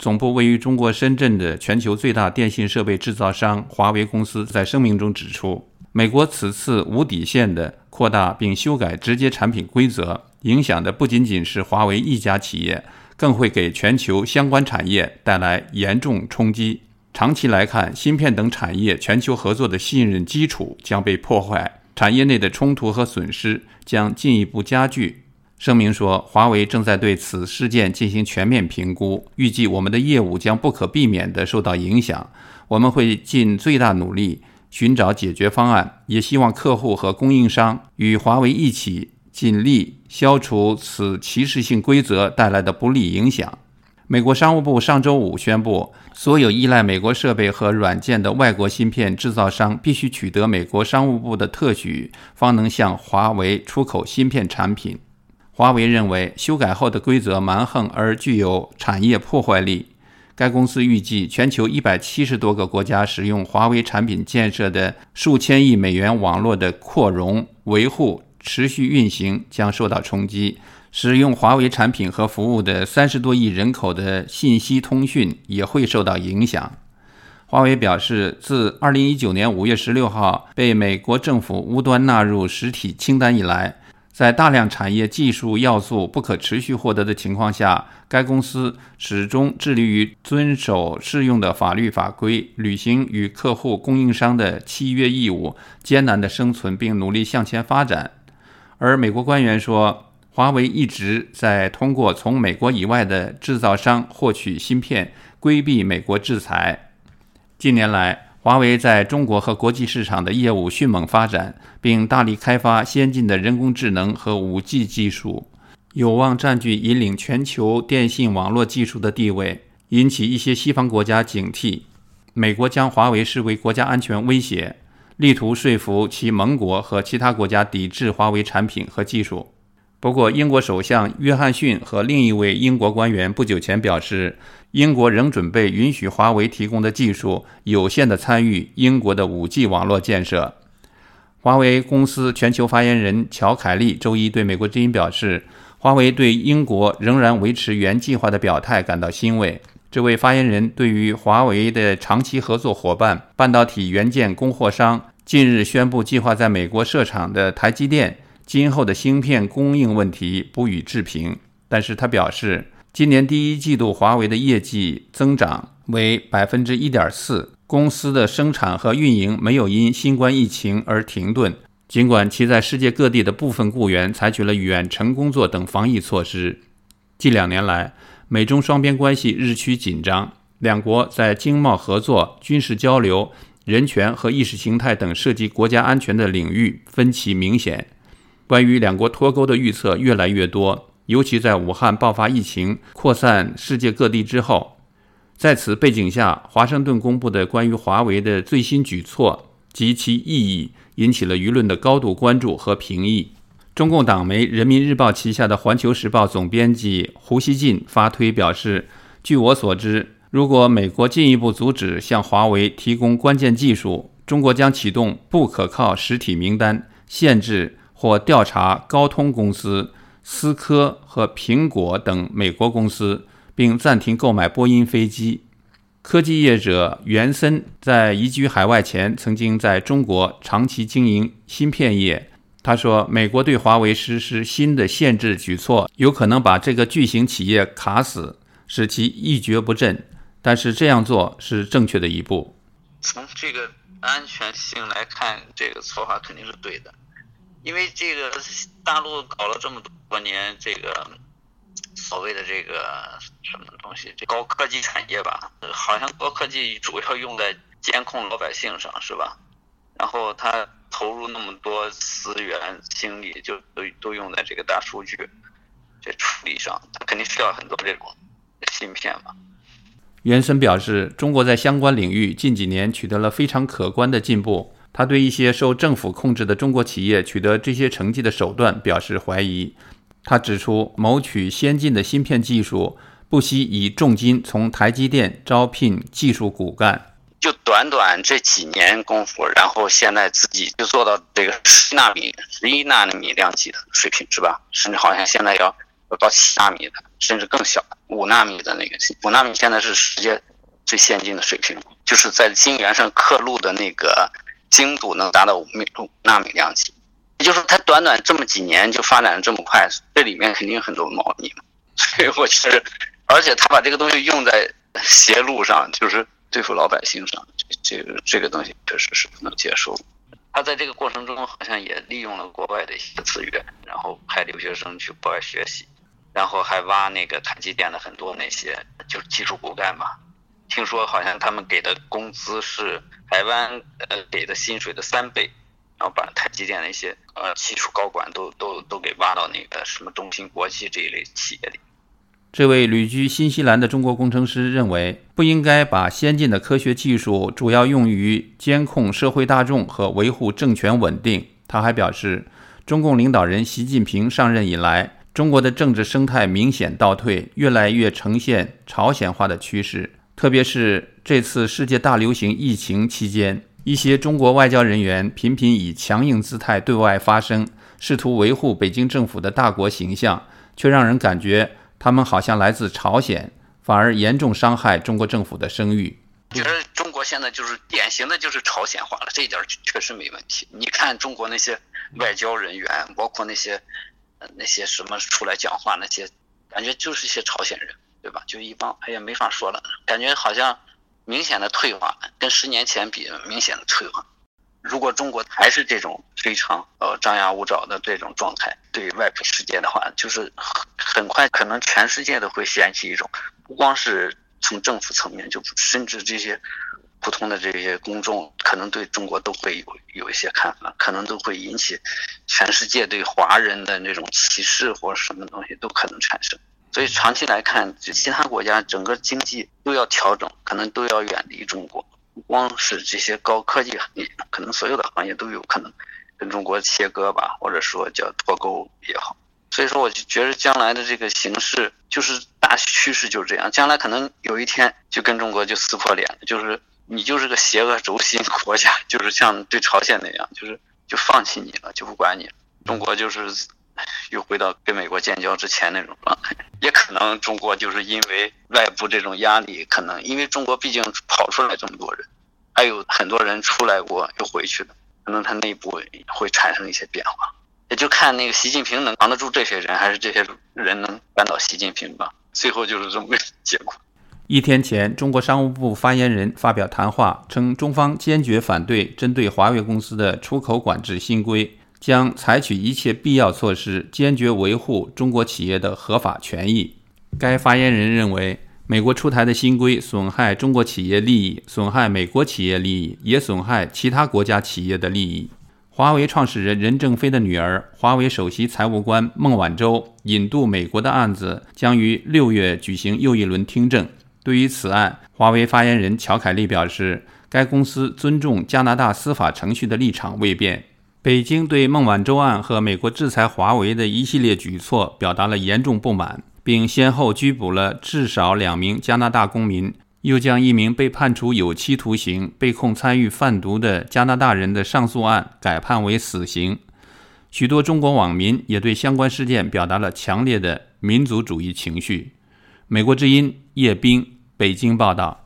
总部位于中国深圳的全球最大电信设备制造商华为公司在声明中指出，美国此次无底线的扩大并修改直接产品规则，影响的不仅仅是华为一家企业，更会给全球相关产业带来严重冲击。长期来看，芯片等产业全球合作的信任基础将被破坏，产业内的冲突和损失将进一步加剧。声明说，华为正在对此事件进行全面评估，预计我们的业务将不可避免地受到影响，我们会尽最大努力寻找解决方案，也希望客户和供应商与华为一起尽力消除此歧视性规则带来的不利影响。美国商务部上周五宣布，所有依赖美国设备和软件的外国芯片制造商必须取得美国商务部的特许，方能向华为出口芯片产品。华为认为修改后的规则蛮横而具有产业破坏力。该公司预计全球170多个国家使用华为产品建设的数千亿美元网络的扩容、维护、持续运行将受到冲击。使用华为产品和服务的30多亿人口的信息通讯也会受到影响。华为表示，自2019年5月16号被美国政府无端纳入实体清单以来，在大量产业技术要素不可持续获得的情况下，该公司始终致力于遵守适用的法律法规，履行与客户供应商的契约义务，艰难地生存并努力向前发展。而美国官员说，华为一直在通过从美国以外的制造商获取芯片，规避美国制裁。近年来，华为在中国和国际市场的业务迅猛发展，并大力开发先进的人工智能和 5G 技术，有望占据引领全球电信网络技术的地位，引起一些西方国家警惕。美国将华为视为国家安全威胁，力图说服其盟国和其他国家抵制华为产品和技术。不过，英国首相约翰逊和另一位英国官员不久前表示，英国仍准备允许华为提供的技术有限地参与英国的 5G 网络建设。华为公司全球发言人乔凯利周一对美国之音表示，华为对英国仍然维持原计划的表态感到欣慰。这位发言人对于华为的长期合作伙伴半导体元件供货商近日宣布计划在美国设厂的台积电今后的芯片供应问题不予置评，但是他表示，今年第一季度华为的业绩增长为 1.4%， 公司的生产和运营没有因新冠疫情而停顿，尽管其在世界各地的部分雇员采取了远程工作等防疫措施。近2年来，美中双边关系日趋紧张，两国在经贸合作、军事交流、人权和意识形态等涉及国家安全的领域分歧明显。关于两国脱钩的预测越来越多，尤其在武汉爆发疫情扩散世界各地之后。在此背景下，华盛顿公布的关于华为的最新举措及其意义引起了舆论的高度关注和评议。中共党媒人民日报旗下的环球时报总编辑胡锡进发推表示，据我所知，如果美国进一步阻止向华为提供关键技术，中国将启动不可靠实体名单，限制或调查高通公司、思科和苹果等美国公司，并暂停购买波音飞机。科技业者袁森在移居海外前曾经在中国长期经营芯片业。他说，美国对华为实施新的限制举措，有可能把这个巨型企业卡死，使其一蹶不振，但是这样做是正确的一步。 从这个安全性来看，这个做法肯定是对的。因为这个大陆搞了这么多年这个所谓的这个什么东西，这高科技产业吧，好像高科技主要用在监控老百姓上，是吧？然后他投入那么多资源精力，就都用在这个大数据这处理上，他肯定需要很多这种芯片嘛。 袁森表示，中国在相关领域近几年取得了非常可观的进步。他对一些受政府控制的中国企业取得这些成绩的手段表示怀疑。他指出，谋取先进的芯片技术，不惜以重金从台积电招聘技术骨干。 就短这几年功夫，然后现在自己就做到这个11纳米量级的水平，是吧？甚至好像现在要到7纳米的，甚至更小5纳米的那个5纳米现在是世界最先进的水平，就是在晶圆上刻录的那个精度能达到5纳米量级。也就是说它短短这么几年就发展的这么快，这里面肯定有很多猫腻嘛。所以我觉得，而且他把这个东西用在邪路上，就是对付老百姓上，这个东西确实是不能接受。他在这个过程中好像也利用了国外的一些资源，然后派留学生去国外学习，然后还挖那个台积电的很多那些就是技术骨干嘛。听说好像他们给的工资是台湾给的薪水的3倍，然后把台积电的一些技术高管都给挖到那个什么中芯国际这一类企业里。 这位旅居新西兰的中国工程师认为，不应该把先进的科学技术主要用于监控社会大众和维护政权稳定。他还表示，中共领导人习近平上任以来，中国的政治生态明显倒退，越来越呈现朝鲜化的趋势。特别是这次世界大流行疫情期间，一些中国外交人员频频以强硬姿态对外发声，试图维护北京政府的大国形象，却让人感觉他们好像来自朝鲜，反而严重伤害中国政府的声誉。 觉得中国现在就是典型的就是朝鲜化了，这一点确实没问题。你看中国那些外交人员，包括那些什么出来讲话那些，感觉就是一些朝鲜人，对吧？就一帮也没法说了，感觉好像明显的退化，跟10年前比明显的退化。如果中国还是这种非常张牙舞爪的这种状态对外部世界的话，就是很快可能全世界都会掀起一种，不光是从政府层面，就甚至这些普通的这些公众可能对中国都会有一些看法，可能都会引起全世界对华人的那种歧视或者什么东西都可能产生。所以长期来看，其他国家整个经济都要调整，可能都要远离中国。不光是这些高科技行业，可能所有的行业都有可能跟中国切割吧，或者说叫脱钩也好。所以说我就觉得将来的这个形势就是大趋势就是这样，将来可能有一天就跟中国就撕破脸了，就是你就是个邪恶轴心国家，就是像对朝鲜那样，就放弃你了，就不管你了。中国就是又回到跟美国建交之前那种状态。也可能中国就是因为外部这种压力，可能因为中国毕竟跑出来这么多人，还有很多人出来过又回去了，可能他内部会产生一些变化。也就看那个习近平能扛得住这些人，还是这些人能扳倒习近平吧。最后就是这么个结果。 一天前，中国商务部发言人发表谈话，称中方坚决反对针对华为公司的出口管制新规，将采取一切必要措施，坚决维护中国企业的合法权益。该发言人认为，美国出台的新规损害中国企业利益，损害美国企业利益，也损害其他国家企业的利益。华为创始人任正非的女儿，华为首席财务官孟晚舟引渡美国的案子将于6月举行又一轮听证。对于此案，华为发言人乔凯利表示，该公司尊重加拿大司法程序的立场未变。北京对孟晚舟案和美国制裁华为的一系列举措表达了严重不满，并先后拘捕了至少2名加拿大公民，又将1名被判处有期徒刑、被控参与贩毒的加拿大人的上诉案改判为死刑。许多中国网民也对相关事件表达了强烈的民族主义情绪。美国之音叶冰，北京报道。